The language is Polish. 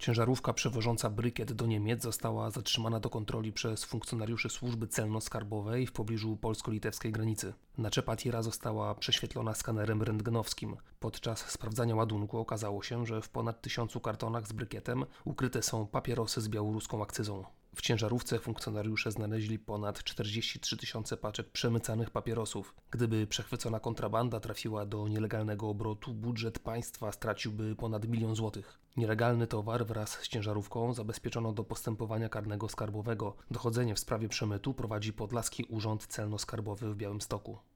Ciężarówka przewożąca brykiet do Niemiec została zatrzymana do kontroli przez funkcjonariuszy służby celno-skarbowej w pobliżu polsko-litewskiej granicy. Naczepa tira została prześwietlona skanerem rentgenowskim. Podczas sprawdzania ładunku okazało się, że w ponad 1000 kartonach z brykietem ukryte są papierosy z białoruską akcyzą. W ciężarówce funkcjonariusze znaleźli ponad 43 000 paczek przemycanych papierosów. Gdyby przechwycona kontrabanda trafiła do nielegalnego obrotu, budżet państwa straciłby ponad 1 000 000 złotych. Nielegalny towar wraz z ciężarówką zabezpieczono do postępowania karnego skarbowego. Dochodzenie w sprawie przemytu prowadzi Podlaski Urząd Celno-Skarbowy w Białymstoku.